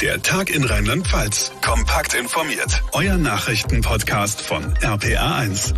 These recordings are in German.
Der Tag in Rheinland-Pfalz. Kompakt informiert. Euer Nachrichtenpodcast von RPR1.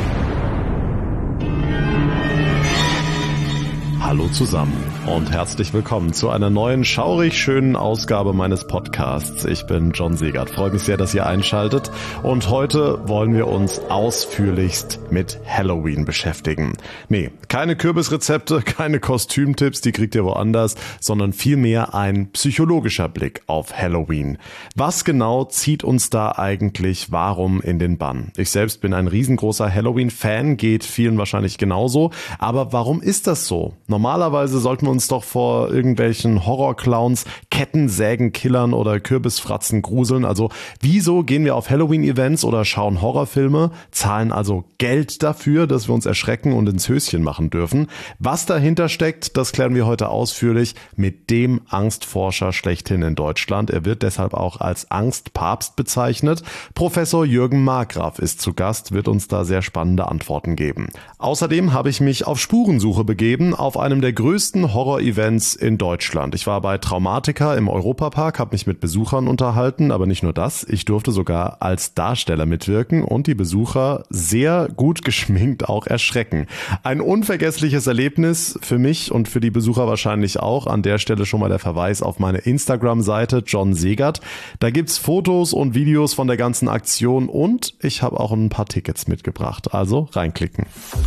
Hallo zusammen und herzlich willkommen zu einer neuen, schaurig schönen Ausgabe meines Podcasts. Ich bin John Segert. Freue mich sehr, dass ihr einschaltet. Und heute wollen wir uns ausführlichst mit Halloween beschäftigen. Nee, keine Kürbisrezepte, keine Kostümtipps, die kriegt ihr woanders, sondern vielmehr ein psychologischer Blick auf Halloween. Was genau zieht uns da eigentlich warum in den Bann? Ich selbst bin ein riesengroßer Halloween-Fan, geht vielen wahrscheinlich genauso. Aber warum ist das so? Normalerweise sollten wir uns doch vor irgendwelchen Horrorclowns, Kettensägenkillern oder Kürbisfratzen gruseln. Also wieso gehen wir auf Halloween-Events oder schauen Horrorfilme, zahlen also Geld dafür, dass wir uns erschrecken und ins Höschen machen dürfen? Was dahinter steckt, das klären wir heute ausführlich mit dem Angstforscher schlechthin in Deutschland. Er wird deshalb auch als Angstpapst bezeichnet. Professor Jürgen Markgraf ist zu Gast, wird uns da sehr spannende Antworten geben. Außerdem habe ich mich auf Spurensuche begeben, auf einem der größten Horror-Events in Deutschland. Ich war bei Traumatica im Europapark, habe mich mit Besuchern unterhalten, aber nicht nur das, ich durfte sogar als Darsteller mitwirken und die Besucher sehr gut geschminkt auch erschrecken. Ein unvergessliches Erlebnis für mich und für die Besucher wahrscheinlich auch. An der Stelle schon mal der Verweis auf meine Instagram-Seite John Segert. Da gibt's Fotos und Videos von der ganzen Aktion und ich habe auch ein paar Tickets mitgebracht. Also reinklicken.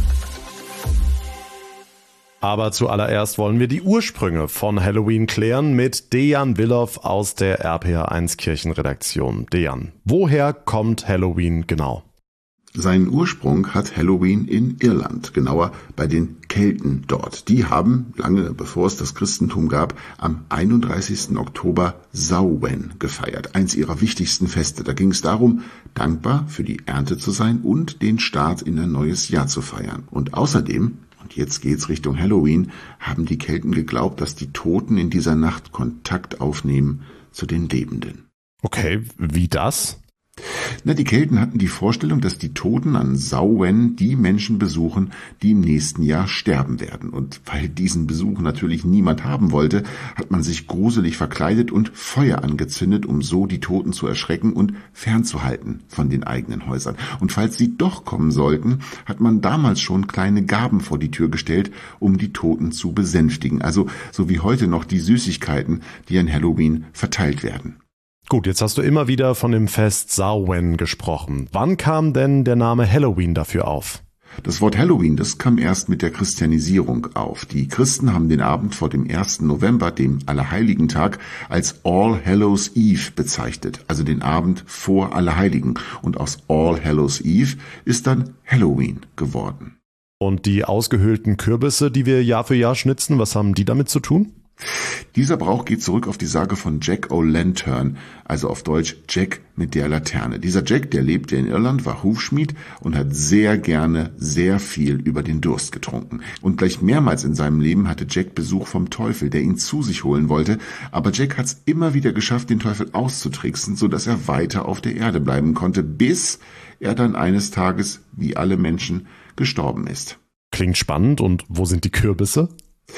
Aber zuallererst wollen wir die Ursprünge von Halloween klären mit Dejan Willow aus der RPR1 Kirchenredaktion. Dejan, woher kommt Halloween genau? Seinen Ursprung hat Halloween in Irland, genauer bei den Kelten dort. Die haben, lange bevor es das Christentum gab, am 31. Oktober Samhain gefeiert, eins ihrer wichtigsten Feste. Da ging es darum, dankbar für die Ernte zu sein und den Start in ein neues Jahr zu feiern. Und außerdem, und jetzt geht's Richtung Halloween, haben die Kelten geglaubt, dass die Toten in dieser Nacht Kontakt aufnehmen zu den Lebenden. Okay, wie das? Die Kelten hatten die Vorstellung, dass die Toten an Samhain die Menschen besuchen, die im nächsten Jahr sterben werden. Und weil diesen Besuch natürlich niemand haben wollte, hat man sich gruselig verkleidet und Feuer angezündet, um so die Toten zu erschrecken und fernzuhalten von den eigenen Häusern. Und falls sie doch kommen sollten, hat man damals schon kleine Gaben vor die Tür gestellt, um die Toten zu besänftigen. Also so wie heute noch die Süßigkeiten, die an Halloween verteilt werden. Gut, jetzt hast du immer wieder von dem Fest Samhain gesprochen. Wann kam denn der Name Halloween dafür auf? Das Wort Halloween, das kam erst mit der Christianisierung auf. Die Christen haben den Abend vor dem 1. November, dem Allerheiligen-Tag, als All Hallows Eve bezeichnet, also den Abend vor Allerheiligen. Und aus All Hallows Eve ist dann Halloween geworden. Und die ausgehöhlten Kürbisse, die wir Jahr für Jahr schnitzen, was haben die damit zu tun? Dieser Brauch geht zurück auf die Sage von Jack O'Lantern, also auf Deutsch Jack mit der Laterne. Dieser Jack, der lebte in Irland, war Hufschmied und hat sehr gerne sehr viel über den Durst getrunken. Und gleich mehrmals in seinem Leben hatte Jack Besuch vom Teufel, der ihn zu sich holen wollte. Aber Jack hat es immer wieder geschafft, den Teufel auszutricksen, sodass er weiter auf der Erde bleiben konnte, bis er dann eines Tages, wie alle Menschen, gestorben ist. Klingt spannend. Und wo sind die Kürbisse?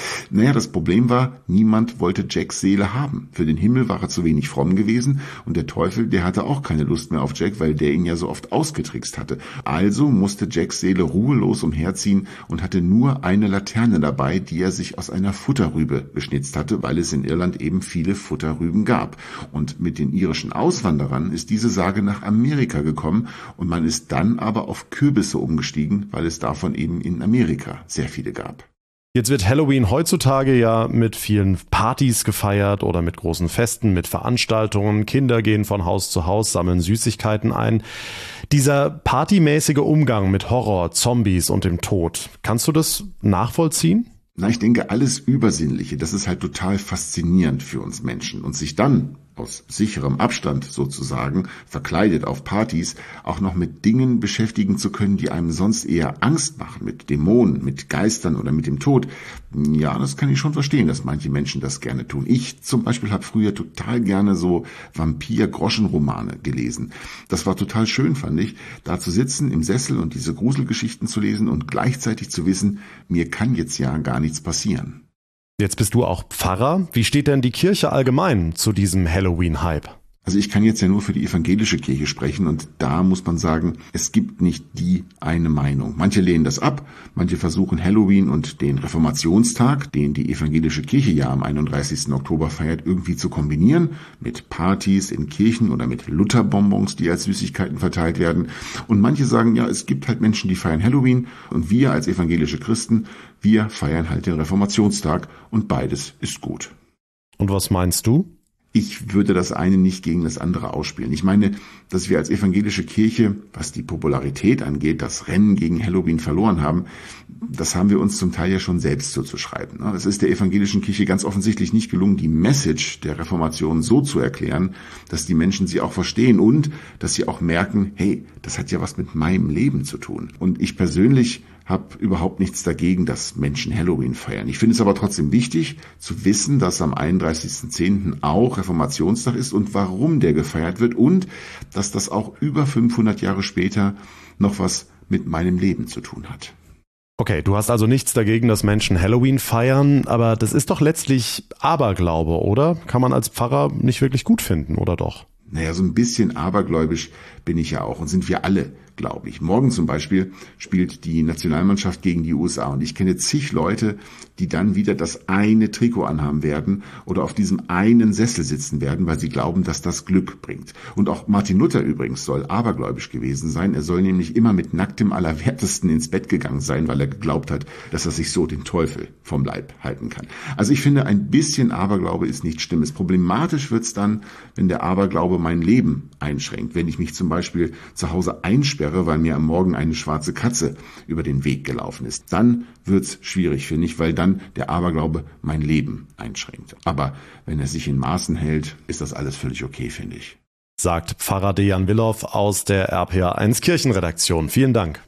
Das Problem war, niemand wollte Jacks Seele haben. Für den Himmel war er zu wenig fromm gewesen und der Teufel, der hatte auch keine Lust mehr auf Jack, weil der ihn ja so oft ausgetrickst hatte. Also musste Jacks Seele ruhelos umherziehen und hatte nur eine Laterne dabei, die er sich aus einer Futterrübe geschnitzt hatte, weil es in Irland eben viele Futterrüben gab. Und mit den irischen Auswanderern ist diese Sage nach Amerika gekommen und man ist dann aber auf Kürbisse umgestiegen, weil es davon eben in Amerika sehr viele gab. Jetzt wird Halloween heutzutage ja mit vielen Partys gefeiert oder mit großen Festen, mit Veranstaltungen. Kinder gehen von Haus zu Haus, sammeln Süßigkeiten ein. Dieser partymäßige Umgang mit Horror, Zombies und dem Tod, kannst du das nachvollziehen? Ich denke, alles Übersinnliche, das ist halt total faszinierend für uns Menschen. Und sich dann aus sicherem Abstand sozusagen, verkleidet auf Partys, auch noch mit Dingen beschäftigen zu können, die einem sonst eher Angst machen, mit Dämonen, mit Geistern oder mit dem Tod. Ja, das kann ich schon verstehen, dass manche Menschen das gerne tun. Ich zum Beispiel habe früher total gerne so Vampir-Groschenromane gelesen. Das war total schön, fand ich, da zu sitzen im Sessel und diese Gruselgeschichten zu lesen und gleichzeitig zu wissen, mir kann jetzt ja gar nichts passieren. Jetzt bist du auch Pfarrer. Wie steht denn die Kirche allgemein zu diesem Halloween-Hype? Also ich kann jetzt ja nur für die evangelische Kirche sprechen und da muss man sagen, es gibt nicht die eine Meinung. Manche lehnen das ab, manche versuchen Halloween und den Reformationstag, den die evangelische Kirche ja am 31. Oktober feiert, irgendwie zu kombinieren mit Partys in Kirchen oder mit Lutherbonbons, die als Süßigkeiten verteilt werden. Und manche sagen, ja, es gibt halt Menschen, die feiern Halloween und wir als evangelische Christen, wir feiern halt den Reformationstag und beides ist gut. Und was meinst du? Ich würde das eine nicht gegen das andere ausspielen. Ich meine, dass wir als evangelische Kirche, was die Popularität angeht, das Rennen gegen Halloween verloren haben, das haben wir uns zum Teil ja schon selbst zuzuschreiben. Es ist der evangelischen Kirche ganz offensichtlich nicht gelungen, die Message der Reformation so zu erklären, dass die Menschen sie auch verstehen und dass sie auch merken, hey, das hat ja was mit meinem Leben zu tun. Und ich persönlich habe überhaupt nichts dagegen, dass Menschen Halloween feiern. Ich finde es aber trotzdem wichtig zu wissen, dass am 31.10. auch Reformationstag ist und warum der gefeiert wird und dass das auch über 500 Jahre später noch was mit meinem Leben zu tun hat. Okay, du hast also nichts dagegen, dass Menschen Halloween feiern, aber das ist doch letztlich Aberglaube, oder? Kann man als Pfarrer nicht wirklich gut finden, oder doch? Naja, so ein bisschen abergläubisch bin ich ja auch und sind wir alle, glaube ich. Morgen zum Beispiel spielt die Nationalmannschaft gegen die USA und ich kenne zig Leute, die dann wieder das eine Trikot anhaben werden oder auf diesem einen Sessel sitzen werden, weil sie glauben, dass das Glück bringt. Und auch Martin Luther übrigens soll abergläubisch gewesen sein. Er soll nämlich immer mit nacktem Allerwertesten ins Bett gegangen sein, weil er geglaubt hat, dass er sich so den Teufel vom Leib halten kann. Also ich finde, ein bisschen Aberglaube ist nicht Schlimmes. Problematisch wird's dann, wenn der Aberglaube mein Leben einschränkt. Wenn ich mich zum Beispiel zu Hause einsperre, weil mir am Morgen eine schwarze Katze über den Weg gelaufen ist. Dann wird's schwierig, finde ich, weil dann der Aberglaube mein Leben einschränkt. Aber wenn er sich in Maßen hält, ist das alles völlig okay, finde ich. Sagt Pfarrer Dejan Willow aus der RPA1 Kirchenredaktion. Vielen Dank.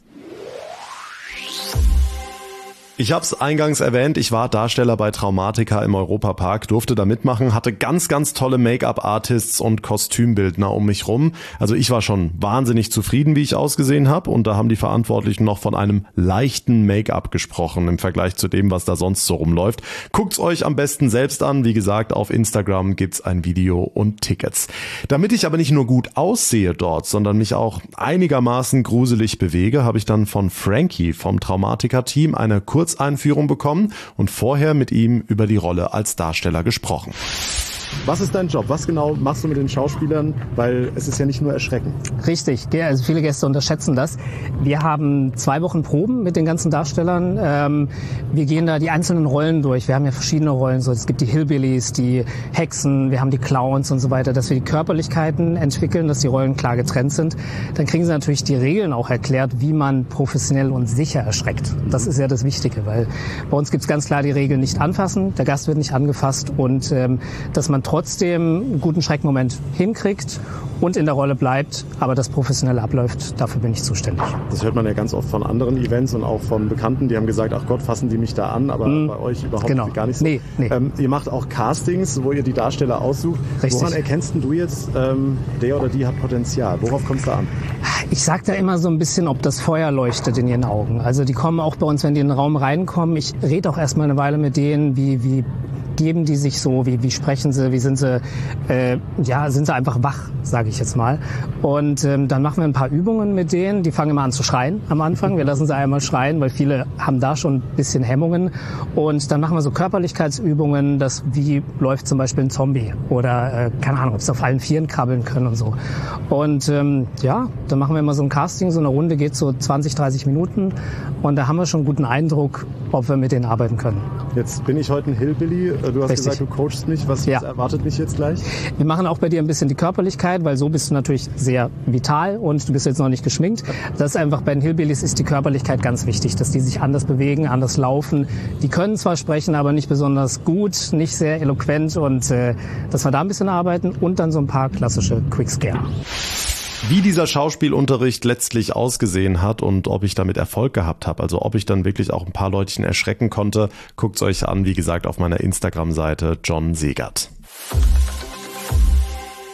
Ich habe es eingangs erwähnt, ich war Darsteller bei Traumatica im Europapark, durfte da mitmachen, hatte ganz, ganz tolle Make-up-Artists und Kostümbildner um mich rum. Also ich war schon wahnsinnig zufrieden, wie ich ausgesehen habe und da haben die Verantwortlichen noch von einem leichten Make-up gesprochen im Vergleich zu dem, was da sonst so rumläuft. Guckt's euch am besten selbst an, wie gesagt, auf Instagram gibt's ein Video und Tickets. Damit ich aber nicht nur gut aussehe dort, sondern mich auch einigermaßen gruselig bewege, habe ich dann von Frankie vom Traumatica-Team eine Kurzeinführung bekommen und vorher mit ihm über die Rolle als Darsteller gesprochen. Was ist dein Job? Was genau machst du mit den Schauspielern? Weil es ist ja nicht nur erschreckend. Richtig, also viele Gäste unterschätzen das. Wir haben 2 Wochen Proben mit den ganzen Darstellern. Wir gehen da die einzelnen Rollen durch. Wir haben ja verschiedene Rollen. So, es gibt die Hillbillies, die Hexen, wir haben die Clowns und so weiter, dass wir die Körperlichkeiten entwickeln, dass die Rollen klar getrennt sind. Dann kriegen sie natürlich die Regeln auch erklärt, wie man professionell und sicher erschreckt. Das ist ja das Wichtige, weil bei uns gibt es ganz klar die Regeln: nicht anfassen, der Gast wird nicht angefasst und dass man trotzdem einen guten Schreckmoment hinkriegt und in der Rolle bleibt, aber das professionell abläuft, dafür bin ich zuständig. Das hört man ja ganz oft von anderen Events und auch von Bekannten, die haben gesagt, ach Gott, fassen die mich da an, aber bei euch überhaupt gar nicht so. Nee. Ihr macht auch Castings, wo ihr die Darsteller aussucht. Richtig. Woran erkennst du jetzt, der oder die hat Potenzial? Worauf kommt es da an? Ich sage da immer so ein bisschen, ob das Feuer leuchtet in ihren Augen. Also die kommen auch bei uns, wenn die in den Raum reinkommen, ich rede auch erstmal eine Weile mit denen, wie geben die sich so, wie sprechen sie, wie sind sie, sind sie einfach wach, sage ich jetzt mal. Und dann machen wir ein paar Übungen mit denen, die fangen immer an zu schreien am Anfang. Wir lassen sie einmal schreien, weil viele haben da schon ein bisschen Hemmungen. Und dann machen wir so Körperlichkeitsübungen, wie läuft zum Beispiel ein Zombie oder keine Ahnung, ob sie auf allen Vieren krabbeln können und so. Und dann machen wir immer so ein Casting, so eine Runde geht so 20, 30 Minuten und da haben wir schon einen guten Eindruck, ob wir mit denen arbeiten können. Jetzt bin ich heute ein Hillbilly. Du hast gesagt, du coachst mich. Was erwartet mich jetzt gleich? Wir machen auch bei dir ein bisschen die Körperlichkeit, weil so bist du natürlich sehr vital und du bist jetzt noch nicht geschminkt. Das ist einfach, bei den Hillbillies ist die Körperlichkeit ganz wichtig, dass die sich anders bewegen, anders laufen. Die können zwar sprechen, aber nicht besonders gut, nicht sehr eloquent und dass wir da ein bisschen arbeiten und dann so ein paar klassische Quick-Scare. Wie dieser Schauspielunterricht letztlich ausgesehen hat und ob ich damit Erfolg gehabt habe, also ob ich dann wirklich auch ein paar Leutchen erschrecken konnte, guckt's euch an, wie gesagt, auf meiner Instagram-Seite John Segert.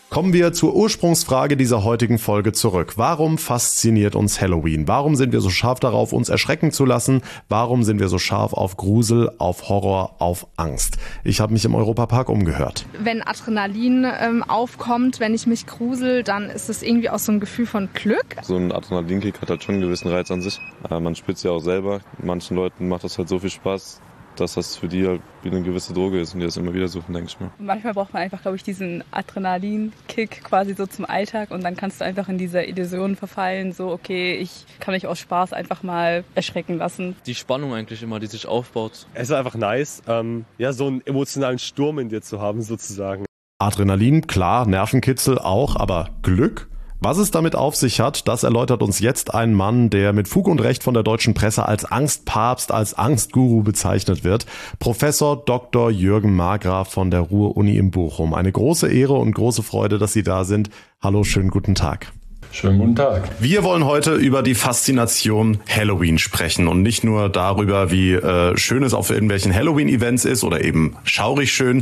Kommen wir zur Ursprungsfrage dieser heutigen Folge zurück. Warum fasziniert uns Halloween? Warum sind wir so scharf darauf, uns erschrecken zu lassen? Warum sind wir so scharf auf Grusel, auf Horror, auf Angst? Ich habe mich im Europapark umgehört. Wenn Adrenalin aufkommt, wenn ich mich grusel, dann ist es irgendwie auch so ein Gefühl von Glück. So ein Adrenalinkick hat halt schon einen gewissen Reiz an sich. Man spürt es ja auch selber. Manchen Leuten macht das halt so viel Spaß, dass das für die halt wie eine gewisse Droge ist und die das immer wieder suchen, denke ich mal. Manchmal braucht man einfach, glaube ich, diesen Adrenalinkick quasi so zum Alltag und dann kannst du einfach in diese Illusion verfallen, so okay, ich kann mich aus Spaß einfach mal erschrecken lassen. Die Spannung eigentlich immer, die sich aufbaut. Es ist einfach nice, so einen emotionalen Sturm in dir zu haben sozusagen. Adrenalin, klar, Nervenkitzel auch, aber Glück? Was es damit auf sich hat, das erläutert uns jetzt ein Mann, der mit Fug und Recht von der deutschen Presse als Angstpapst, als Angstguru bezeichnet wird. Professor Dr. Jürgen Markgraf von der Ruhr-Uni in Bochum. Eine große Ehre und große Freude, dass Sie da sind. Hallo, schönen guten Tag. Schönen guten Tag. Wir wollen heute über die Faszination Halloween sprechen und nicht nur darüber, wie schön es auf irgendwelchen Halloween-Events ist oder eben schaurig schön.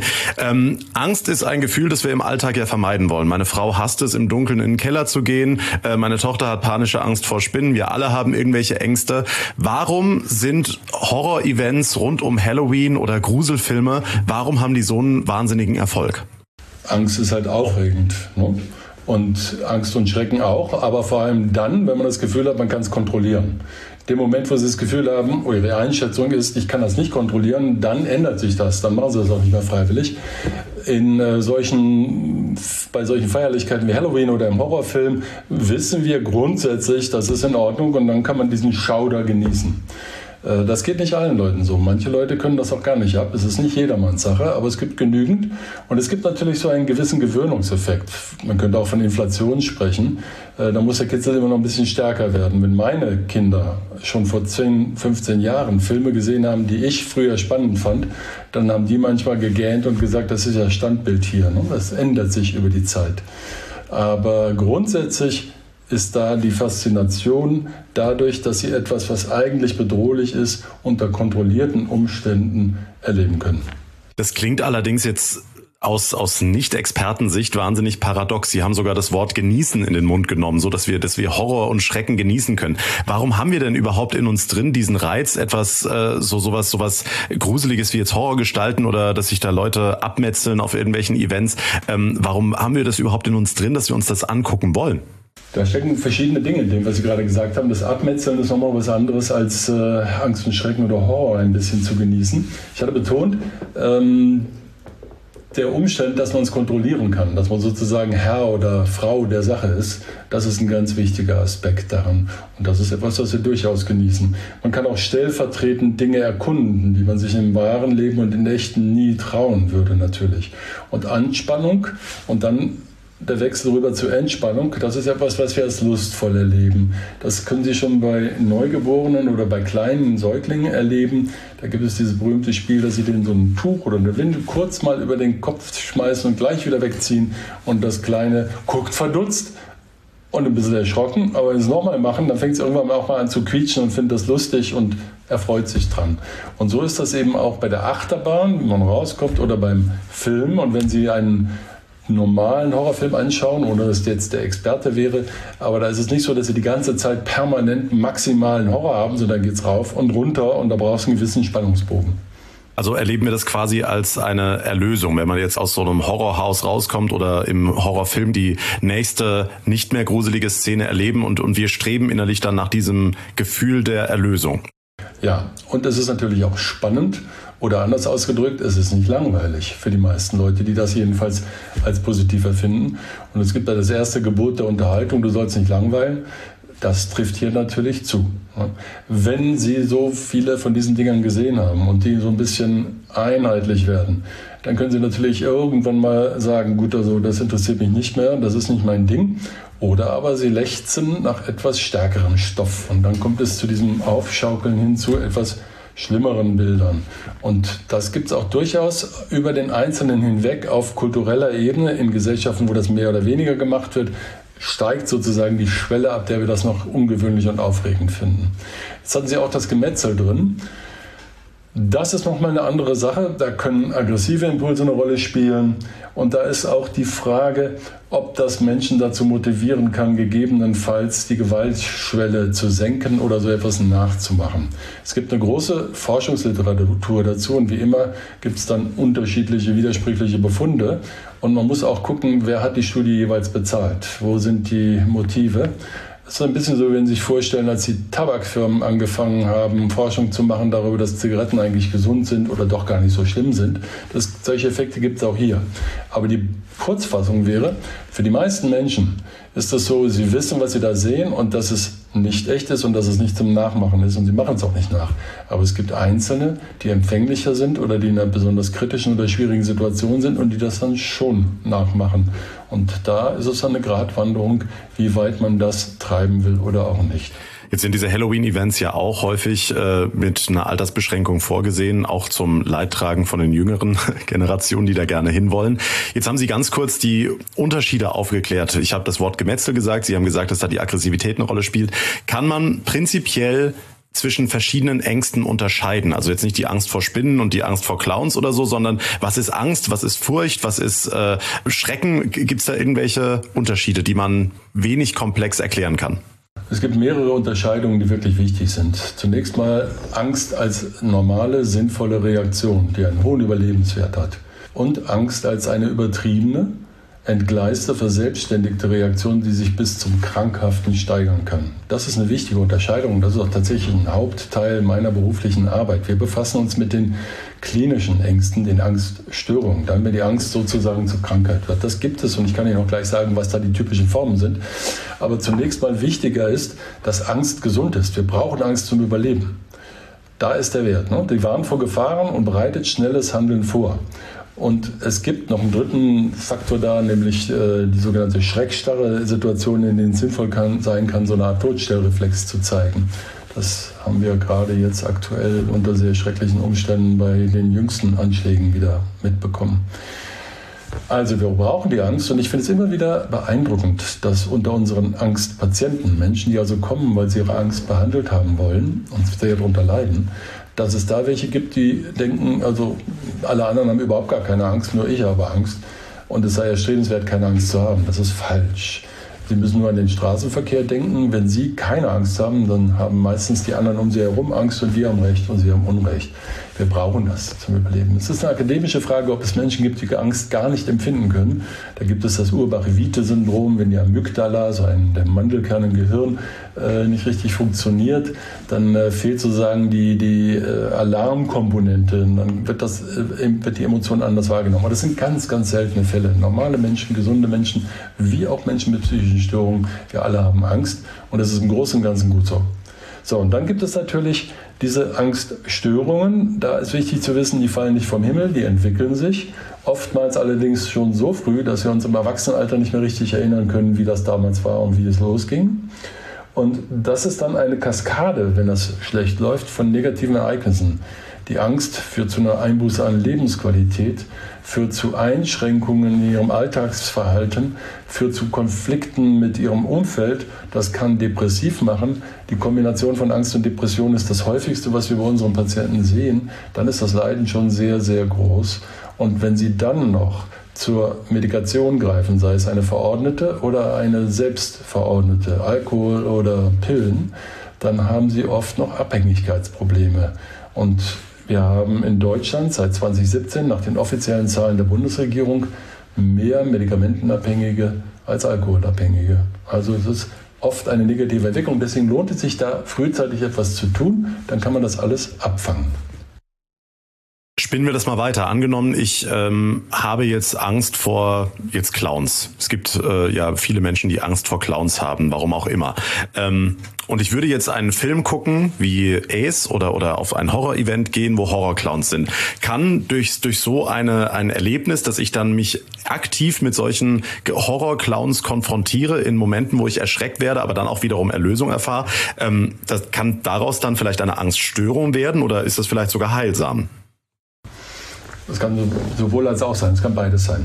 Angst ist ein Gefühl, das wir im Alltag ja vermeiden wollen. Meine Frau hasst es, im Dunkeln in den Keller zu gehen. Meine Tochter hat panische Angst vor Spinnen. Wir alle haben irgendwelche Ängste. Warum sind Horror-Events rund um Halloween oder Gruselfilme, warum haben die so einen wahnsinnigen Erfolg? Angst ist halt aufregend, ne? Und Angst und Schrecken auch, aber vor allem dann, wenn man das Gefühl hat, man kann es kontrolliellen. Dem Moment, wo Sie das Gefühl haben, oder Ihre Einschätzung ist, ich kann das nicht kontrollieren, dann ändert sich das, dann machen Sie das auch nicht mehr freiwillig. Bei solchen Feierlichkeiten wie Halloween oder im Horrorfilm wissen wir grundsätzlich, das ist in Ordnung und dann kann man diesen Schauder genießen. Das geht nicht allen Leuten so. Manche Leute können das auch gar nicht ab. Es ist nicht jedermanns Sache, aber es gibt genügend. Und es gibt natürlich so einen gewissen Gewöhnungseffekt. Man könnte auch von Inflation sprechen. Da muss der Kitzel immer noch ein bisschen stärker werden. Wenn meine Kinder schon vor 10, 15 Jahren Filme gesehen haben, die ich früher spannend fand, dann haben die manchmal gegähnt und gesagt, das ist ja Standbild hier. Ne? Das ändert sich über die Zeit. Aber grundsätzlich ist da die Faszination dadurch, dass sie etwas, was eigentlich bedrohlich ist, unter kontrollierten Umständen erleben können. Das klingt allerdings jetzt aus Nicht-Experten-Sicht wahnsinnig paradox. Sie haben sogar das Wort genießen in den Mund genommen, so dass wir Horror und Schrecken genießen können. Warum haben wir denn überhaupt in uns drin diesen Reiz, etwas sowas Gruseliges wie jetzt Horror gestalten oder dass sich da Leute abmetzeln auf irgendwelchen Events? Warum haben wir das überhaupt in uns drin, dass wir uns das angucken wollen? Da stecken verschiedene Dinge in dem, was Sie gerade gesagt haben. Das Abmetzeln ist nochmal was anderes als Angst und Schrecken oder Horror ein bisschen zu genießen. Ich hatte betont, der Umstand, dass man es kontrollieren kann, dass man sozusagen Herr oder Frau der Sache ist, das ist ein ganz wichtiger Aspekt daran. Und das ist etwas, was wir durchaus genießen. Man kann auch stellvertretend Dinge erkunden, die man sich im wahren Leben und in echten nie trauen würde natürlich. Und Anspannung und dann der Wechsel rüber zur Entspannung, das ist etwas, was wir als lustvoll erleben. Das können Sie schon bei Neugeborenen oder bei kleinen Säuglingen erleben. Da gibt es dieses berühmte Spiel, dass Sie denen so ein Tuch oder eine Windel kurz mal über den Kopf schmeißen und gleich wieder wegziehen. Und das Kleine guckt verdutzt und ein bisschen erschrocken. Aber wenn Sie es nochmal machen, dann fängt es irgendwann auch mal an zu quietschen und findet das lustig und erfreut sich dran. Und so ist das eben auch bei der Achterbahn, wenn man rauskommt, oder beim Film. Und wenn Sie einen normalen Horrorfilm anschauen, ohne dass jetzt der Experte wäre, aber da ist es nicht so, dass sie die ganze Zeit permanent maximalen Horror haben, sondern da geht's rauf und runter und da brauchst du einen gewissen Spannungsbogen. Also erleben wir das quasi als eine Erlösung, wenn man jetzt aus so einem Horrorhaus rauskommt oder im Horrorfilm die nächste nicht mehr gruselige Szene erleben und wir streben innerlich dann nach diesem Gefühl der Erlösung. Ja, und es ist natürlich auch spannend. Oder anders ausgedrückt, es ist nicht langweilig für die meisten Leute, die das jedenfalls als positiv empfinden. Und es gibt da das erste Gebot der Unterhaltung, du sollst nicht langweilen. Das trifft hier natürlich zu. Wenn Sie so viele von diesen Dingern gesehen haben und die so ein bisschen einheitlich werden, dann können Sie natürlich irgendwann mal sagen, gut, also das interessiert mich nicht mehr, das ist nicht mein Ding. Oder aber Sie lechzen nach etwas stärkerem Stoff. Und dann kommt es zu diesem Aufschaukeln hin zu etwas schlimmeren Bildern. Und das gibt es auch durchaus über den Einzelnen hinweg auf kultureller Ebene in Gesellschaften, wo das mehr oder weniger gemacht wird, steigt sozusagen die Schwelle, ab der wir das noch ungewöhnlich und aufregend finden. Jetzt hatten Sie auch das Gemetzel drin. Das ist nochmal eine andere Sache. Da können aggressive Impulse eine Rolle spielen. Und da ist auch die Frage, ob das Menschen dazu motivieren kann, gegebenenfalls die Gewaltschwelle zu senken oder so etwas nachzumachen. Es gibt eine große Forschungsliteratur dazu und wie immer gibt es dann unterschiedliche, widersprüchliche Befunde. Und man muss auch gucken, wer hat die Studie jeweils bezahlt? Wo sind die Motive? Es ist ein bisschen so, wenn Sie sich vorstellen, als die Tabakfirmen angefangen haben, Forschung zu machen darüber, dass Zigaretten eigentlich gesund sind oder doch gar nicht so schlimm sind. Solche Effekte gibt es auch hier. Aber die Kurzfassung wäre, für die meisten Menschen ist das so, sie wissen, was sie da sehen und dass es nicht echt ist und dass es nicht zum Nachmachen ist und sie machen es auch nicht nach. Aber es gibt Einzelne, die empfänglicher sind oder die in einer besonders kritischen oder schwierigen Situation sind und die das dann schon nachmachen. Und da ist es dann eine Gratwanderung, wie weit man das treiben will oder auch nicht. Jetzt sind diese Halloween-Events ja auch häufig mit einer Altersbeschränkung vorgesehen, auch zum Leidtragen von den jüngeren Generationen, die da gerne hinwollen. Jetzt haben Sie ganz kurz die Unterschiede aufgeklärt. Ich habe das Wort Gemetzel gesagt, Sie haben gesagt, dass da die Aggressivität eine Rolle spielt. Kann man prinzipiell zwischen verschiedenen Ängsten unterscheiden? Also jetzt nicht die Angst vor Spinnen und die Angst vor Clowns oder so, sondern was ist Angst, was ist Furcht, was ist Schrecken? Gibt es da irgendwelche Unterschiede, die man wenig komplex erklären kann? Es gibt mehrere Unterscheidungen, die wirklich wichtig sind. Zunächst mal Angst als normale, sinnvolle Reaktion, die einen hohen Überlebenswert hat. Und Angst als eine übertriebene, entgleiste, verselbstständigte Reaktion, die sich bis zum Krankhaften steigern kann. Das ist eine wichtige Unterscheidung. Das ist auch tatsächlich ein Hauptteil meiner beruflichen Arbeit. Wir befassen uns mit den klinischen Ängsten, den Angststörungen, dann wenn die Angst sozusagen zur Krankheit wird. Das gibt es und ich kann Ihnen auch gleich sagen, was da die typischen Formen sind. Aber zunächst mal wichtiger ist, dass Angst gesund ist. Wir brauchen Angst zum Überleben. Da ist der Wert. Ne? Die warnt vor Gefahren und bereitet schnelles Handeln vor. Und es gibt noch einen dritten Faktor da, nämlich die sogenannte schreckstarre Situation, in denen es sinnvoll sein kann, so eine Art Todstellreflex zu zeigen. Das haben wir gerade jetzt aktuell unter sehr schrecklichen Umständen bei den jüngsten Anschlägen wieder mitbekommen. Also wir brauchen die Angst und ich finde es immer wieder beeindruckend, dass unter unseren Angstpatienten, Menschen, die also kommen, weil sie ihre Angst behandelt haben wollen und sehr darunter leiden, dass es da welche gibt, die denken, also alle anderen haben überhaupt gar keine Angst, nur ich habe Angst und es sei erstrebenswert, keine Angst zu haben. Das ist falsch. Sie müssen nur an den Straßenverkehr denken. Wenn Sie keine Angst haben, dann haben meistens die anderen um Sie herum Angst und wir haben Recht und Sie haben Unrecht. Wir brauchen das zum Überleben. Es ist eine akademische Frage, ob es Menschen gibt, die Angst gar nicht empfinden können. Da gibt es das Urbach-Wiete-Syndrom, wenn die Amygdala, so der Mandelkern im Gehirn, nicht richtig funktioniert, dann fehlt sozusagen die Alarmkomponente. Dann wird die Emotion anders wahrgenommen. Aber das sind ganz, ganz seltene Fälle. Normale Menschen, gesunde Menschen, wie auch Menschen mit psychischen Störungen, wir alle haben Angst. Und das ist im Großen und Ganzen gut so. So, und dann gibt es natürlich diese Angststörungen. Da ist wichtig zu wissen, die fallen nicht vom Himmel, die entwickeln sich. Oftmals allerdings schon so früh, dass wir uns im Erwachsenenalter nicht mehr richtig erinnern können, wie das damals war und wie es losging. Und das ist dann eine Kaskade, wenn das schlecht läuft, von negativen Ereignissen. Die Angst führt zu einer Einbuße an Lebensqualität, führt zu Einschränkungen in ihrem Alltagsverhalten, führt zu Konflikten mit ihrem Umfeld. Das kann depressiv machen. Die Kombination von Angst und Depression ist das häufigste, was wir bei unseren Patienten sehen. Dann ist das Leiden schon sehr, sehr groß. Und wenn Sie dann noch zur Medikation greifen, sei es eine verordnete oder eine selbstverordnete, Alkohol oder Pillen, dann haben Sie oft noch Abhängigkeitsprobleme. Und wir haben in Deutschland seit 2017 nach den offiziellen Zahlen der Bundesregierung mehr Medikamentenabhängige als Alkoholabhängige. Also es ist oft eine negative Entwicklung. Deswegen lohnt es sich da frühzeitig etwas zu tun. Dann kann man das alles abfangen. Spinnen wir das mal weiter. Angenommen, ich habe jetzt Angst vor Clowns. Es gibt ja viele Menschen, die Angst vor Clowns haben, warum auch immer. Und ich würde jetzt einen Film gucken, wie Ace oder auf ein Horror-Event gehen, wo Horror-Clowns sind. Kann durch so ein Erlebnis, dass ich dann mich aktiv mit solchen Horror-Clowns konfrontiere in Momenten, wo ich erschreckt werde, aber dann auch wiederum Erlösung erfahre, das kann daraus dann vielleicht eine Angststörung werden oder ist das vielleicht sogar heilsam? Das kann sowohl als auch sein, es kann beides sein.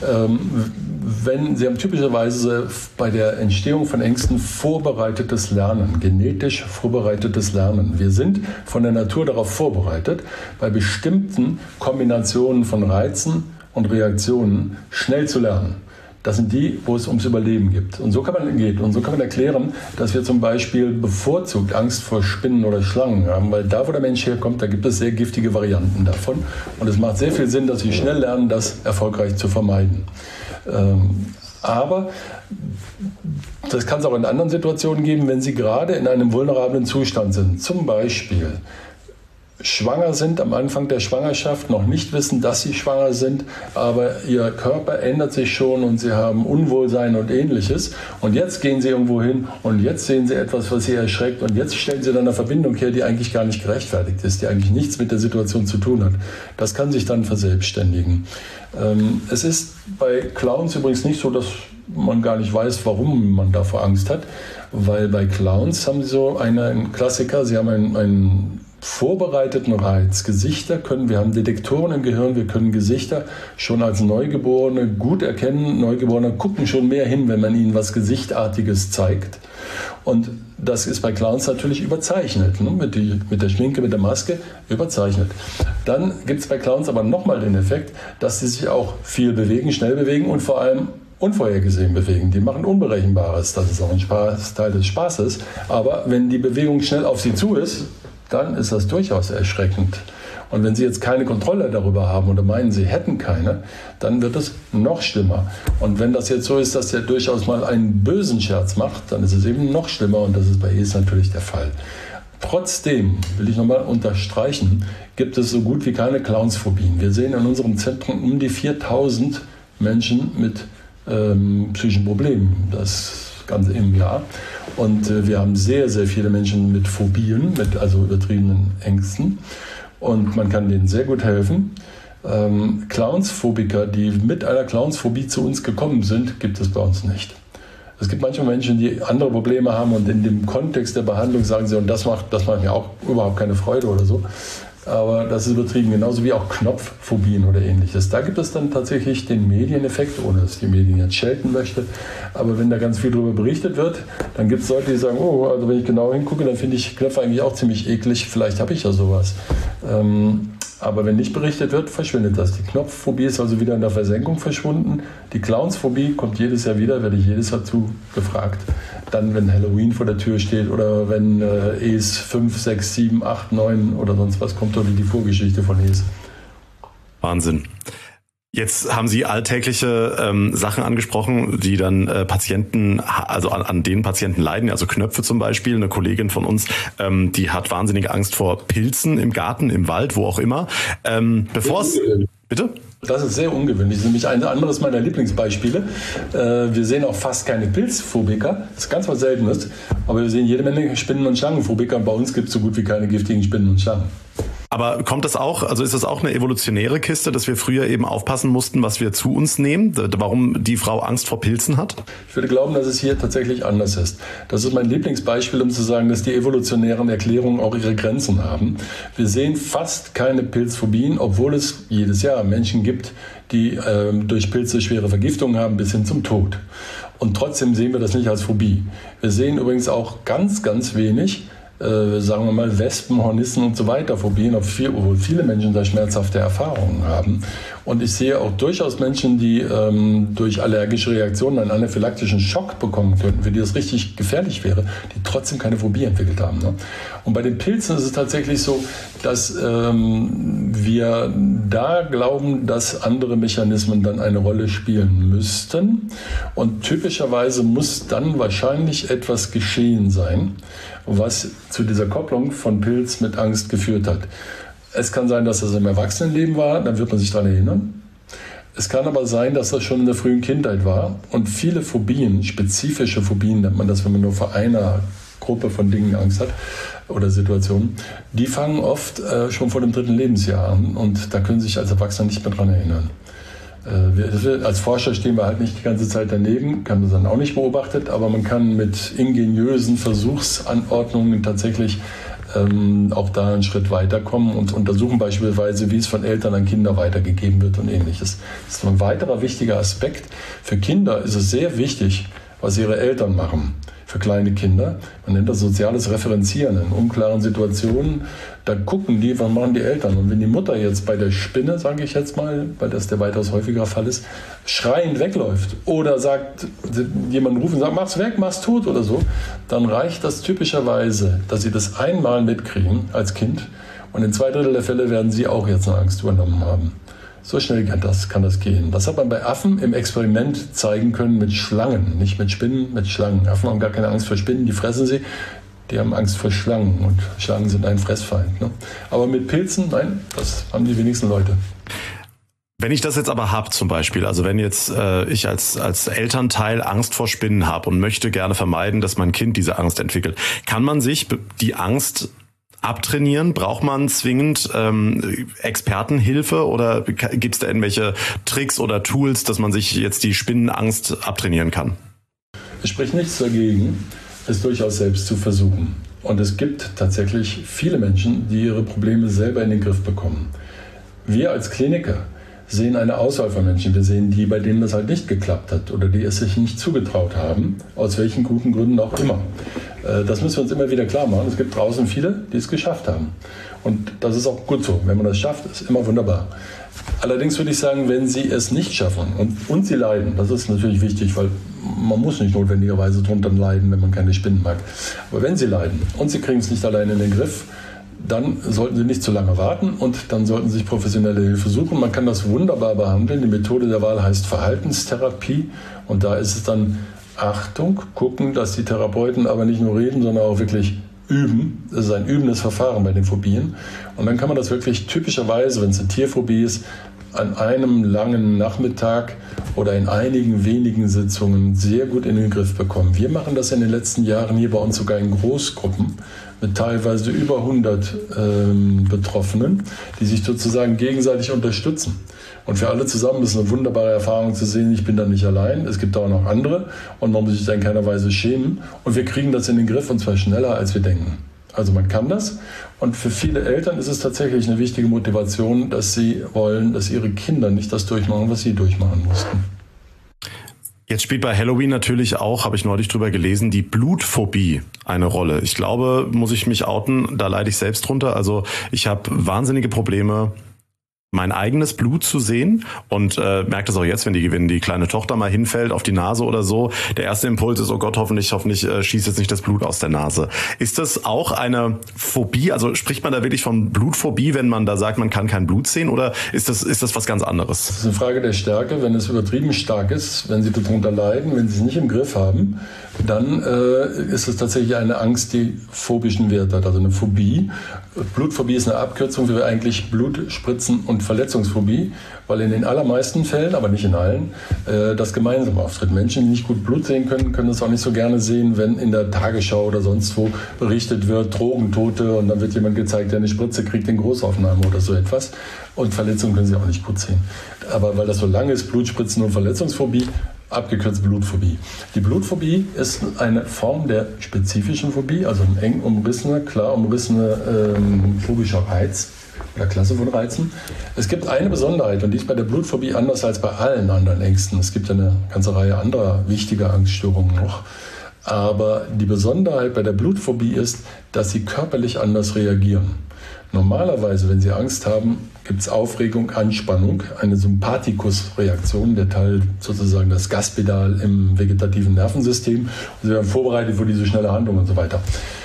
Sie haben typischerweise bei der Entstehung von Ängsten vorbereitetes Lernen, genetisch vorbereitetes Lernen. Wir sind von der Natur darauf vorbereitet, bei bestimmten Kombinationen von Reizen und Reaktionen schnell zu lernen. Das sind die, wo es ums Überleben geht. Und so kann man erklären, dass wir zum Beispiel bevorzugt Angst vor Spinnen oder Schlangen haben, weil da, wo der Mensch herkommt, da gibt es sehr giftige Varianten davon. Und es macht sehr viel Sinn, dass sie schnell lernen, das erfolgreich zu vermeiden. Aber das kann es auch in anderen Situationen geben, wenn Sie gerade in einem vulnerablen Zustand sind. Zum Beispiel schwanger sind, am Anfang der Schwangerschaft noch nicht wissen, dass sie schwanger sind, aber ihr Körper ändert sich schon und sie haben Unwohlsein und Ähnliches. Und jetzt gehen sie irgendwo hin und jetzt sehen sie etwas, was sie erschreckt und jetzt stellen sie dann eine Verbindung her, die eigentlich gar nicht gerechtfertigt ist, die eigentlich nichts mit der Situation zu tun hat. Das kann sich dann verselbstständigen. Es ist bei Clowns übrigens nicht so, dass man gar nicht weiß, warum man davor Angst hat, weil bei Clowns haben sie so einen Klassiker, sie haben einen vorbereiteten Reiz. Wir haben Detektoren im Gehirn, wir können Gesichter schon als Neugeborene gut erkennen. Neugeborene gucken schon mehr hin, wenn man ihnen was Gesichtartiges zeigt. Und das ist bei Clowns natürlich überzeichnet, ne? Mit der Schminke, mit der Maske, überzeichnet. Dann gibt es bei Clowns aber nochmal den Effekt, dass sie sich auch viel bewegen, schnell bewegen und vor allem unvorhergesehen bewegen. Die machen Unberechenbares, das ist auch ein Teil des Spaßes. Aber wenn die Bewegung schnell auf sie zu ist, dann ist das durchaus erschreckend. Und wenn Sie jetzt keine Kontrolle darüber haben oder meinen, Sie hätten keine, dann wird es noch schlimmer. Und wenn das jetzt so ist, dass der durchaus mal einen bösen Scherz macht, dann ist es eben noch schlimmer und das ist bei Ace natürlich der Fall. Trotzdem, will ich nochmal unterstreichen, gibt es so gut wie keine Clownsphobien. Wir sehen in unserem Zentrum um die 4000 Menschen mit psychischen Problemen. Das Ganze im Jahr. Und wir haben sehr, sehr viele Menschen mit Phobien, also übertriebenen Ängsten. Und man kann denen sehr gut helfen. Clownsphobiker, die mit einer Clownsphobie zu uns gekommen sind, gibt es bei uns nicht. Es gibt manche Menschen, die andere Probleme haben und in dem Kontext der Behandlung sagen sie, und das macht mir auch überhaupt keine Freude oder so. Aber das ist übertrieben, genauso wie auch Knopfphobien oder Ähnliches. Da gibt es dann tatsächlich den Medieneffekt, ohne dass ich die Medien jetzt schelten möchte. Aber wenn da ganz viel darüber berichtet wird, dann gibt es Leute, die sagen, oh, also wenn ich genau hingucke, dann finde ich Knöpfe eigentlich auch ziemlich eklig, vielleicht habe ich ja sowas. Aber wenn nicht berichtet wird, verschwindet das. Die Knopfphobie ist also wieder in der Versenkung verschwunden. Die Clownsphobie kommt jedes Jahr wieder, werde ich jedes Jahr zu gefragt. Dann, wenn Halloween vor der Tür steht oder wenn Ace 5, 6, 7, 8, 9 oder sonst was kommt oder die Vorgeschichte von Ace. Wahnsinn. Jetzt haben Sie alltägliche Sachen angesprochen, die dann Patienten, also an denen Patienten leiden, also Knöpfe zum Beispiel. Eine Kollegin von uns, die hat wahnsinnige Angst vor Pilzen im Garten, im Wald, wo auch immer. Bitte? Das ist sehr ungewöhnlich. Das ist nämlich ein anderes meiner Lieblingsbeispiele. Wir sehen auch fast keine Pilzphobiker. Das ist ganz was Seltenes. Aber wir sehen jede Menge Spinnen- und Schlangenphobiker. Bei uns gibt es so gut wie keine giftigen Spinnen und Schlangen. Aber kommt das auch, also ist das auch eine evolutionäre Kiste, dass wir früher eben aufpassen mussten, was wir zu uns nehmen? Warum die Frau Angst vor Pilzen hat? Ich würde glauben, dass es hier tatsächlich anders ist. Das ist mein Lieblingsbeispiel, um zu sagen, dass die evolutionären Erklärungen auch ihre Grenzen haben. Wir sehen fast keine Pilzphobien, obwohl es jedes Jahr Menschen gibt, die durch Pilze schwere Vergiftungen haben bis hin zum Tod. Und trotzdem sehen wir das nicht als Phobie. Wir sehen übrigens auch ganz, ganz wenig sagen wir mal, Wespen, Hornissen und so weiter Phobien, obwohl viele Menschen da schmerzhafte Erfahrungen haben. Und ich sehe auch durchaus Menschen, die durch allergische Reaktionen einen anaphylaktischen Schock bekommen könnten, für die das richtig gefährlich wäre, die trotzdem keine Phobie entwickelt haben. Ne? Und bei den Pilzen ist es tatsächlich so, dass wir da glauben, dass andere Mechanismen dann eine Rolle spielen müssten. Und typischerweise muss dann wahrscheinlich etwas geschehen sein, was zu dieser Kopplung von Pilz mit Angst geführt hat. Es kann sein, dass das im Erwachsenenleben war, dann wird man sich daran erinnern. Es kann aber sein, dass das schon in der frühen Kindheit war. Und viele Phobien, spezifische Phobien nennt man das, wenn man nur vor einer Gruppe von Dingen Angst hat oder Situationen, die fangen oft schon vor dem 3. Lebensjahr an. Und da können Sie sich als Erwachsener nicht mehr daran erinnern. Als Forscher stehen wir halt nicht die ganze Zeit daneben, kann das dann auch nicht beobachtet, aber man kann mit ingeniösen Versuchsanordnungen tatsächlich auch da einen Schritt weiterkommen und untersuchen beispielsweise, wie es von Eltern an Kinder weitergegeben wird und Ähnliches. Das ist ein weiterer wichtiger Aspekt. Für Kinder ist es sehr wichtig, was ihre Eltern machen. Für kleine Kinder. Man nennt das soziales Referenzieren. In unklaren Situationen, da gucken die, was machen die Eltern. Und wenn die Mutter jetzt bei der Spinne, sage ich jetzt mal, weil das der weitaus häufiger Fall ist, schreiend wegläuft oder sagt, jemand ruft und sagt, mach's weg, mach's tot oder so, dann reicht das typischerweise, dass sie das einmal mitkriegen als Kind und in 2/3 der Fälle werden sie auch jetzt eine Angst übernommen haben. So schnell kann das gehen. Das hat man bei Affen im Experiment zeigen können mit Schlangen, nicht mit Spinnen, mit Schlangen. Affen haben gar keine Angst vor Spinnen, die fressen sie. Die haben Angst vor Schlangen und Schlangen sind ein Fressfeind. Ne? Aber mit Pilzen, nein, das haben die wenigsten Leute. Wenn ich das jetzt aber habe zum Beispiel, also wenn jetzt ich als Elternteil Angst vor Spinnen habe und möchte gerne vermeiden, dass mein Kind diese Angst entwickelt, kann man sich die Angst abtrainieren? Braucht man zwingend Expertenhilfe oder gibt es da irgendwelche Tricks oder Tools, dass man sich jetzt die Spinnenangst abtrainieren kann? Es spricht nichts dagegen, es durchaus selbst zu versuchen. Und es gibt tatsächlich viele Menschen, die ihre Probleme selber in den Griff bekommen. Wir als Kliniker sehen eine Auswahl von Menschen. Wir sehen die, bei denen das halt nicht geklappt hat oder die es sich nicht zugetraut haben, aus welchen guten Gründen auch immer. Das müssen wir uns immer wieder klar machen. Es gibt draußen viele, die es geschafft haben. Und das ist auch gut so. Wenn man das schafft, ist immer wunderbar. Allerdings würde ich sagen, wenn Sie es nicht schaffen und Sie leiden, das ist natürlich wichtig, weil man muss nicht notwendigerweise drunter leiden, wenn man keine Spinnen mag. Aber wenn Sie leiden und Sie kriegen es nicht alleine in den Griff, dann sollten Sie nicht zu lange warten und dann sollten Sie sich professionelle Hilfe suchen. Man kann das wunderbar behandeln. Die Methode der Wahl heißt Verhaltenstherapie und da ist es dann Achtung, gucken, dass die Therapeuten aber nicht nur reden, sondern auch wirklich üben. Das ist ein übendes Verfahren bei den Phobien. Und dann kann man das wirklich typischerweise, wenn es eine Tierphobie ist, an einem langen Nachmittag oder in einigen wenigen Sitzungen sehr gut in den Griff bekommen. Wir machen das in den letzten Jahren hier bei uns sogar in Großgruppen mit teilweise über 100 Betroffenen, die sich sozusagen gegenseitig unterstützen. Und für alle zusammen ist es eine wunderbare Erfahrung zu sehen, ich bin da nicht allein, es gibt auch noch andere und man muss sich da in keiner Weise schämen. Und wir kriegen das in den Griff und zwar schneller, als wir denken. Also man kann das und für viele Eltern ist es tatsächlich eine wichtige Motivation, dass sie wollen, dass ihre Kinder nicht das durchmachen, was sie durchmachen mussten. Jetzt spielt bei Halloween natürlich auch, habe ich neulich drüber gelesen, die Blutphobie eine Rolle. Ich glaube, muss ich mich outen, da leide ich selbst drunter. Also ich habe wahnsinnige Probleme, mein eigenes Blut zu sehen und merke das auch jetzt, wenn die kleine Tochter mal hinfällt auf die Nase oder so. Der erste Impuls ist, oh Gott, hoffentlich schießt jetzt nicht das Blut aus der Nase. Ist das auch eine Phobie? Also spricht man da wirklich von Blutphobie, wenn man da sagt, man kann kein Blut sehen oder ist das was ganz anderes? Das ist eine Frage der Stärke. Wenn es übertrieben stark ist, wenn Sie darunter leiden, wenn Sie es nicht im Griff haben, dann ist es tatsächlich eine Angst, die phobischen Wert hat, also eine Phobie. Blutphobie ist eine Abkürzung für eigentlich Blutspritzen und Verletzungsphobie, weil in den allermeisten Fällen, aber nicht in allen, das gemeinsam auftritt. Menschen, die nicht gut Blut sehen können, können es auch nicht so gerne sehen, wenn in der Tagesschau oder sonst wo berichtet wird, Drogentote und dann wird jemand gezeigt, der eine Spritze kriegt in Großaufnahme oder so etwas. Und Verletzungen können sie auch nicht gut sehen. Aber weil das so lang ist, Blutspritzen und Verletzungsphobie, abgekürzt Blutphobie. Die Blutphobie ist eine Form der spezifischen Phobie, also ein eng umrissener, klar umrissener phobischer Reiz oder Klasse von Reizen. Es gibt eine Besonderheit und die ist bei der Blutphobie anders als bei allen anderen Ängsten. Es gibt eine ganze Reihe anderer wichtiger Angststörungen noch. Aber die Besonderheit bei der Blutphobie ist, dass sie körperlich anders reagieren. Normalerweise, wenn Sie Angst haben, gibt es Aufregung, Anspannung, eine Sympathikusreaktion, der teilt sozusagen das Gaspedal im vegetativen Nervensystem. Und Sie werden vorbereitet für diese schnelle Handlung und so weiter.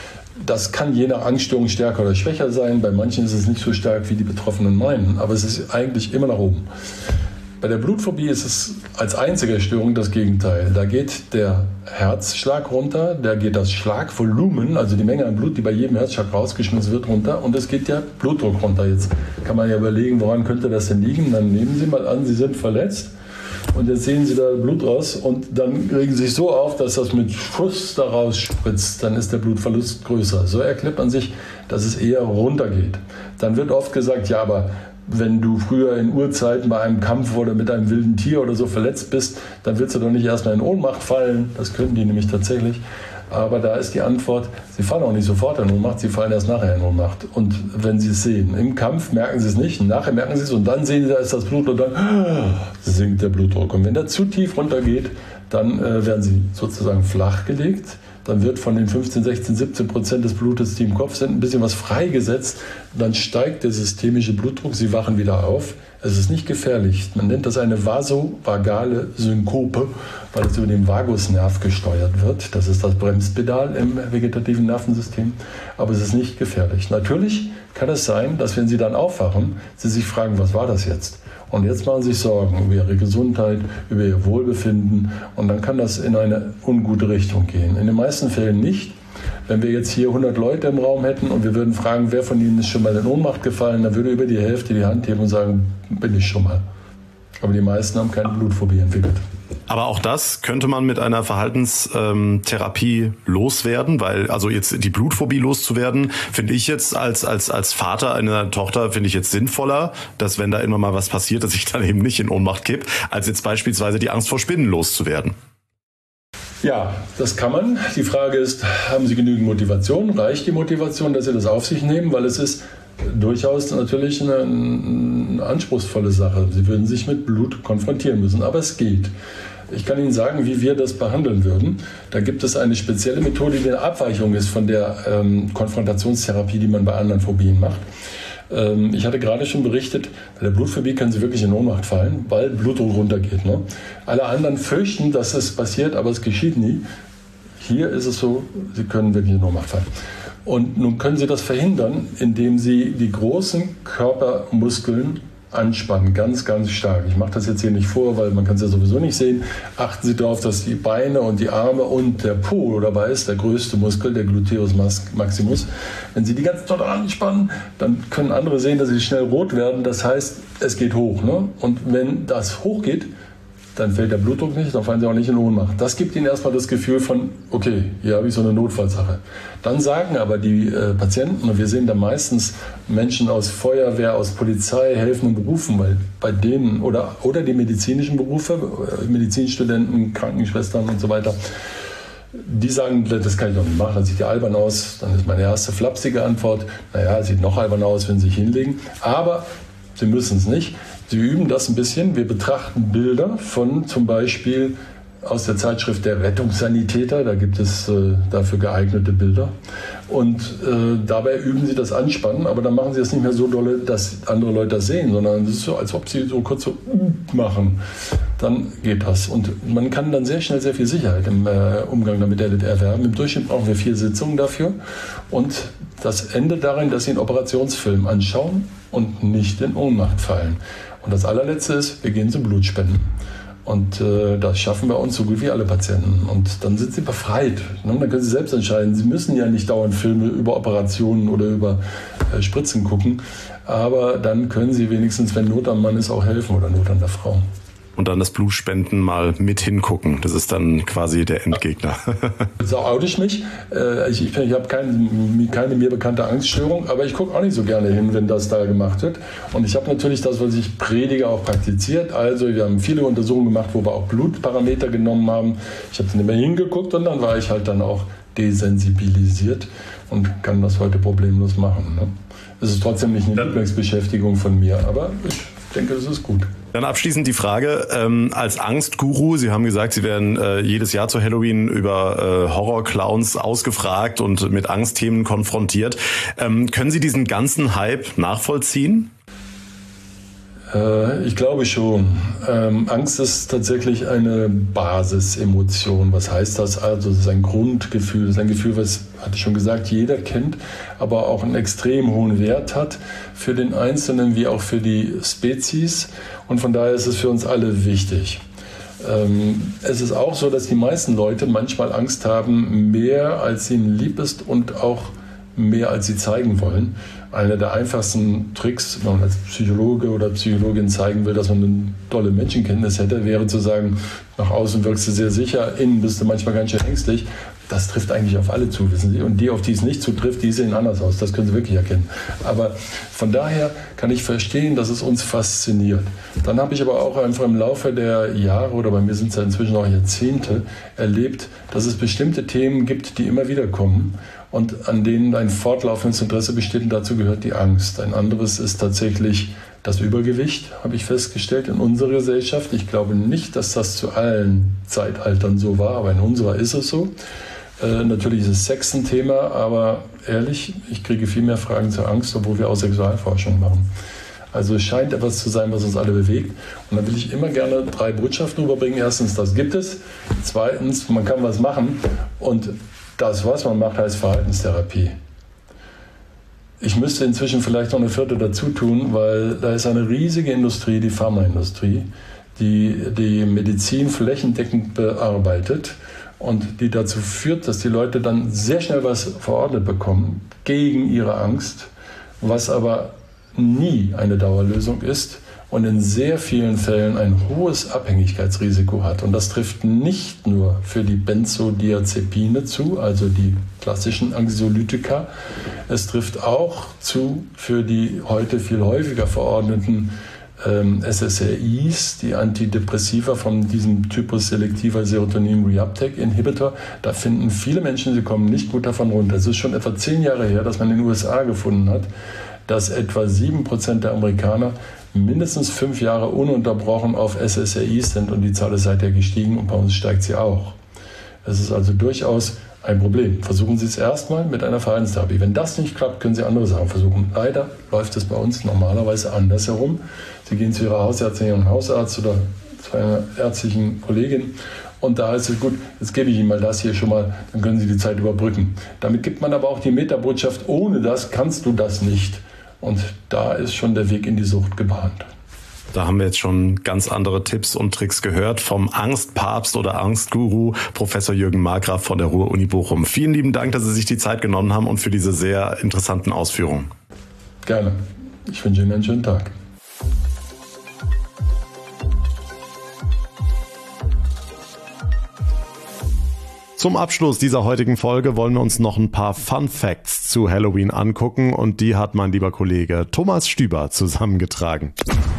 Das kann je nach Angststörung stärker oder schwächer sein. Bei manchen ist es nicht so stark, wie die Betroffenen meinen, aber es ist eigentlich immer nach oben. Bei der Blutphobie ist es als einzige Störung das Gegenteil. Da geht der Herzschlag runter, da geht das Schlagvolumen, also die Menge an Blut, die bei jedem Herzschlag rausgeschmissen wird, runter und es geht der Blutdruck runter. Jetzt kann man ja überlegen, woran könnte das denn liegen? Dann nehmen Sie mal an, Sie sind verletzt und jetzt sehen Sie da Blut raus und dann regen Sie sich so auf, dass das mit Schuss daraus spritzt. Dann ist der Blutverlust größer. So erklärt man sich, dass es eher runtergeht. Dann wird oft gesagt, ja, aber wenn du früher in Urzeiten bei einem Kampf oder mit einem wilden Tier oder so verletzt bist, dann willst du doch nicht erstmal in Ohnmacht fallen. Das können die nämlich tatsächlich. Aber da ist die Antwort, sie fallen auch nicht sofort in Ohnmacht, sie fallen erst nachher in Ohnmacht. Und wenn sie es sehen, im Kampf merken sie es nicht, nachher merken sie es und dann sehen sie, da ist das Blut und dann sinkt der Blutdruck. Und wenn der zu tief runtergeht, dann werden sie sozusagen flachgelegt. Dann wird von den 15, 16, 17% des Blutes, die im Kopf sind, ein bisschen was freigesetzt. Dann steigt der systemische Blutdruck, sie wachen wieder auf. Es ist nicht gefährlich. Man nennt das eine vasovagale Synkope, weil es über den Vagusnerv gesteuert wird. Das ist das Bremspedal im vegetativen Nervensystem. Aber es ist nicht gefährlich. Natürlich kann es sein, dass wenn Sie dann aufwachen, Sie sich fragen, was war das jetzt? Und jetzt machen Sie sich Sorgen über Ihre Gesundheit, über Ihr Wohlbefinden. Und dann kann das in eine ungute Richtung gehen. In den meisten Fällen nicht. Wenn wir jetzt hier 100 Leute im Raum hätten und wir würden fragen, wer von Ihnen ist schon mal in Ohnmacht gefallen, dann würde über die Hälfte die Hand heben und sagen, bin ich schon mal. Aber die meisten haben keine Blutphobie entwickelt. Aber auch das könnte man mit einer Verhaltenstherapie loswerden, weil also jetzt die Blutphobie loszuwerden, finde ich jetzt als Vater einer Tochter finde ich jetzt sinnvoller, dass wenn da immer mal was passiert, dass ich dann eben nicht in Ohnmacht kipp, als jetzt beispielsweise die Angst vor Spinnen loszuwerden. Ja, das kann man. Die Frage ist, haben Sie genügend Motivation? Reicht die Motivation, dass Sie das auf sich nehmen? Weil es ist durchaus natürlich eine anspruchsvolle Sache. Sie würden sich mit Blut konfrontieren müssen, aber es geht. Ich kann Ihnen sagen, wie wir das behandeln würden. Da gibt es eine spezielle Methode, die eine Abweichung ist von der Konfrontationstherapie, die man bei anderen Phobien macht. Ich hatte gerade schon berichtet, bei der Blutphobie können Sie wirklich in Ohnmacht fallen, weil Blutdruck runtergeht. Ne? Alle anderen fürchten, dass es passiert, aber es geschieht nie. Hier ist es so, Sie können wirklich in Ohnmacht fallen. Und nun können Sie das verhindern, indem Sie die großen Körpermuskeln anspannen, ganz, ganz stark. Ich mache das jetzt hier nicht vor, weil man kann es ja sowieso nicht sehen. Achten Sie darauf, dass die Beine und die Arme und der Po dabei ist, der größte Muskel, der Gluteus maximus. Wenn Sie die ganz doll anspannen, dann können andere sehen, dass sie schnell rot werden. Das heißt, es geht hoch. Ne? Und wenn das hochgeht, dann fällt der Blutdruck nicht, dann fallen sie auch nicht in Ohnmacht. Das gibt ihnen erstmal das Gefühl von, okay, hier habe ich so eine Notfallsache. Dann sagen aber die Patienten, und wir sehen da meistens Menschen aus Feuerwehr, aus Polizei, helfenden Berufen, weil bei denen, oder die medizinischen Berufe, Medizinstudenten, Krankenschwestern und so weiter, die sagen, das kann ich doch nicht machen, das sieht ja albern aus. Dann ist meine erste flapsige Antwort, naja, es sieht noch albern aus, wenn Sie sich hinlegen. Aber Sie müssen es nicht. Sie üben das ein bisschen. Wir betrachten Bilder von zum Beispiel aus der Zeitschrift der Rettungssanitäter. Da gibt es dafür geeignete Bilder. Und dabei üben Sie das Anspannen, aber dann machen Sie das nicht mehr so dolle, dass andere Leute das sehen, sondern es ist so, als ob Sie so kurz so machen. Dann geht das. Und man kann dann sehr schnell sehr viel Sicherheit im Umgang damit erwerben. Im Durchschnitt brauchen wir 4 Sitzungen dafür. Und das endet darin, dass Sie einen Operationsfilm anschauen und nicht in Ohnmacht fallen. Und das allerletzte ist, wir gehen zum Blutspenden. Und das schaffen bei uns so gut wie alle Patienten. Und dann sind sie befreit. Ne? Dann können sie selbst entscheiden. Sie müssen ja nicht dauernd Filme über Operationen oder über Spritzen gucken. Aber dann können sie wenigstens, wenn Not am Mann ist, auch helfen oder Not an der Frau. Und dann das Blutspenden mal mit hingucken. Das ist dann quasi der Endgegner. So oute ich mich. Ich habe keine mir bekannte Angststörung, aber ich gucke auch nicht so gerne hin, wenn das da gemacht wird. Und ich habe natürlich das, was ich predige, auch praktiziert. Also wir haben viele Untersuchungen gemacht, wo wir auch Blutparameter genommen haben. Ich habe nicht mehr hingeguckt und dann war ich halt dann auch desensibilisiert und kann das heute problemlos machen. Ne? Es ist trotzdem nicht eine Lieblingsbeschäftigung von mir, aber ich denke, das ist gut. Dann abschließend die Frage, als Angstguru, Sie haben gesagt, Sie werden jedes Jahr zu Halloween über Horrorclowns ausgefragt und mit Angstthemen konfrontiert. Können Sie diesen ganzen Hype nachvollziehen? Ich glaube schon. Angst ist tatsächlich eine Basisemotion. Was heißt das? Also, es ist ein Grundgefühl. Es ist ein Gefühl, was, hatte ich schon gesagt, jeder kennt, aber auch einen extrem hohen Wert hat für den Einzelnen wie auch für die Spezies. Und von daher ist es für uns alle wichtig. Es ist auch so, dass die meisten Leute manchmal Angst haben, mehr als ihnen lieb ist und auch mehr als sie zeigen wollen. Einer der einfachsten Tricks, wenn man als Psychologe oder Psychologin zeigen will, dass man eine tolle Menschenkenntnis hätte, wäre zu sagen, nach außen wirkst du sehr sicher, innen bist du manchmal ganz schön ängstlich. das trifft eigentlich auf alle zu, wissen Sie. Und die, auf die es nicht zutrifft, die sehen anders aus. Das können Sie wirklich erkennen. Aber von daher kann ich verstehen, dass es uns fasziniert. Dann habe ich aber auch einfach im Laufe der Jahre, oder bei mir sind es ja inzwischen auch Jahrzehnte, erlebt, dass es bestimmte Themen gibt, die immer wieder kommen und an denen ein fortlaufendes Interesse besteht. Und dazu gehört die Angst. Ein anderes ist tatsächlich das Übergewicht, habe ich festgestellt, in unserer Gesellschaft. Ich glaube nicht, dass das zu allen Zeitaltern so war, aber in unserer ist es so. Natürlich ist Sex ein Thema, aber ehrlich, ich kriege viel mehr Fragen zur Angst, obwohl wir auch Sexualforschung machen. Also es scheint etwas zu sein, was uns alle bewegt. Und da will ich immer gerne 3 Botschaften rüberbringen. Erstens, das gibt es. Zweitens, man kann was machen. Und das, was man macht, heißt Verhaltenstherapie. Ich müsste inzwischen vielleicht noch eine 4. dazu tun, weil da ist eine riesige Industrie, die Pharmaindustrie, die die Medizin flächendeckend bearbeitet und die dazu führt, dass die Leute dann sehr schnell was verordnet bekommen gegen ihre Angst, was aber nie eine Dauerlösung ist und in sehr vielen Fällen ein hohes Abhängigkeitsrisiko hat. Und das trifft nicht nur für die Benzodiazepine zu, also die klassischen Anxiolytika, es trifft auch zu für die heute viel häufiger verordneten SSRIs, die Antidepressiva von diesem Typus selektiver Serotonin-Reuptake-Inhibitor. Da finden viele Menschen, sie kommen nicht gut davon runter. Es ist schon etwa 10 Jahre her, dass man in den USA gefunden hat, dass etwa 7% der Amerikaner mindestens 5 Jahre ununterbrochen auf SSRIs sind und die Zahl ist seither gestiegen und bei uns steigt sie auch. Es ist also durchaus ein Problem. Versuchen Sie es erstmal mit einer Verhaltenstherapie. Wenn das nicht klappt, können Sie andere Sachen versuchen. Leider läuft es bei uns normalerweise andersherum. Sie gehen zu Ihrer Hausärztin, Ihrem Hausarzt oder zu einer ärztlichen Kollegin und da heißt es, gut, jetzt gebe ich Ihnen mal das hier schon mal, dann können Sie die Zeit überbrücken. Damit gibt man aber auch die Metabotschaft, ohne das kannst du das nicht. Und da ist schon der Weg in die Sucht gebahnt. Da haben wir jetzt schon ganz andere Tipps und Tricks gehört vom Angstpapst oder Angstguru Professor Jürgen Markgraf von der Ruhr-Uni Bochum. Vielen lieben Dank, dass Sie sich die Zeit genommen haben und für diese sehr interessanten Ausführungen. Gerne. Ich wünsche Ihnen einen schönen Tag. Zum Abschluss dieser heutigen Folge wollen wir uns noch ein paar Fun Facts zu Halloween angucken und die hat mein lieber Kollege Thomas Stüber zusammengetragen.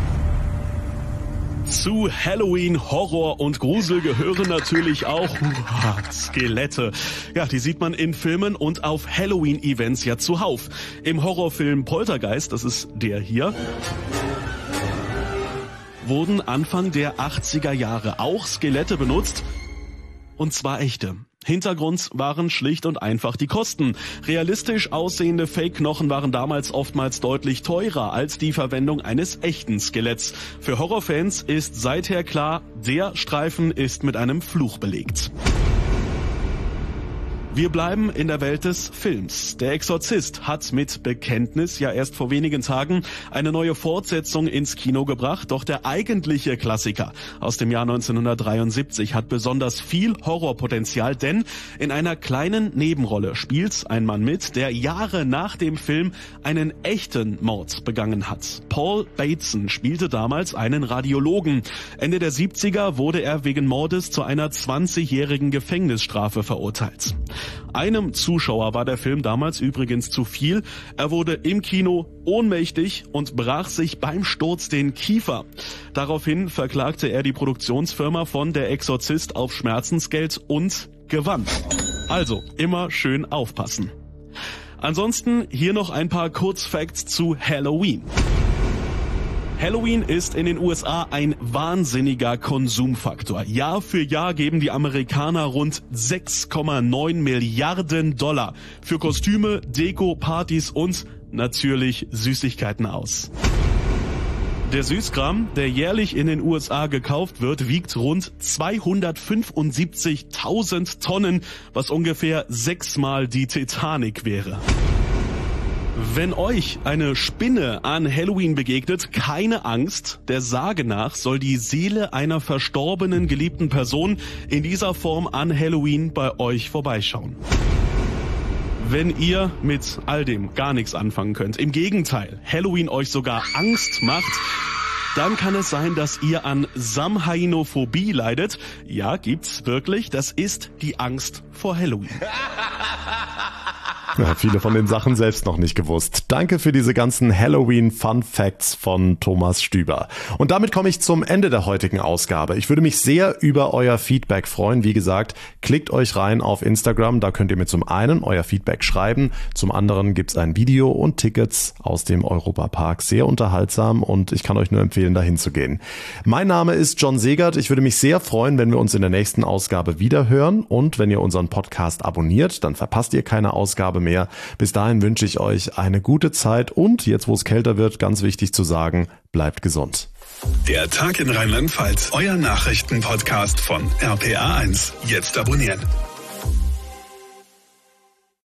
Zu Halloween, Horror und Grusel gehören natürlich auch Skelette. Ja, die sieht man in Filmen und auf Halloween-Events ja zuhauf. Im Horrorfilm Poltergeist, das ist der hier, wurden Anfang der 80er Jahre auch Skelette benutzt. Und zwar echte. Hintergrund waren schlicht und einfach die Kosten. Realistisch aussehende Fake-Knochen waren damals oftmals deutlich teurer als die Verwendung eines echten Skeletts. Für Horrorfans ist seither klar, der Streifen ist mit einem Fluch belegt. Wir bleiben in der Welt des Films. Der Exorzist hat mit Bekenntnis ja erst vor wenigen Tagen eine neue Fortsetzung ins Kino gebracht. Doch der eigentliche Klassiker aus dem Jahr 1973 hat besonders viel Horrorpotenzial, denn in einer kleinen Nebenrolle spielt ein Mann mit, der Jahre nach dem Film einen echten Mord begangen hat. Paul Bateson spielte damals einen Radiologen. Ende der 70er wurde er wegen Mordes zu einer 20-jährigen Gefängnisstrafe verurteilt. Einem Zuschauer war der Film damals übrigens zu viel. Er wurde im Kino ohnmächtig und brach sich beim Sturz den Kiefer. Daraufhin verklagte er die Produktionsfirma von Der Exorzist auf Schmerzensgeld und gewann. Also immer schön aufpassen. Ansonsten hier noch ein paar Kurzfacts zu Halloween. Halloween ist in den USA ein wahnsinniger Konsumfaktor. Jahr für Jahr geben die Amerikaner rund 6,9 Milliarden Dollar für Kostüme, Deko, Partys und natürlich Süßigkeiten aus. Der Süßkram, der jährlich in den USA gekauft wird, wiegt rund 275.000 Tonnen, was ungefähr 6-mal die Titanic wäre. Wenn euch eine Spinne an Halloween begegnet, keine Angst. Der Sage nach soll die Seele einer verstorbenen geliebten Person in dieser Form an Halloween bei euch vorbeischauen. Wenn ihr mit all dem gar nichts anfangen könnt, im Gegenteil, Halloween euch sogar Angst macht, dann kann es sein, dass ihr an Samhainophobie leidet. Ja, gibt's wirklich. Das ist die Angst vor Halloween. Ja, viele von den Sachen selbst noch nicht gewusst. Danke für diese ganzen Halloween-Fun-Facts von Thomas Stüber. Und damit komme ich zum Ende der heutigen Ausgabe. Ich würde mich sehr über euer Feedback freuen. Wie gesagt, klickt euch rein auf Instagram. Da könnt ihr mir zum einen euer Feedback schreiben. Zum anderen gibt's ein Video und Tickets aus dem Europapark. Sehr unterhaltsam und ich kann euch nur empfehlen, dahin zu gehen. Mein Name ist John Segert. Ich würde mich sehr freuen, wenn wir uns in der nächsten Ausgabe wieder hören. Und wenn ihr unseren Podcast abonniert, dann verpasst ihr keine Ausgabe mehr. Bis dahin wünsche ich euch eine gute Zeit und jetzt, wo es kälter wird, ganz wichtig zu sagen, bleibt gesund. Der Tag in Rheinland-Pfalz, euer Nachrichtenpodcast von RPA1. Jetzt abonnieren.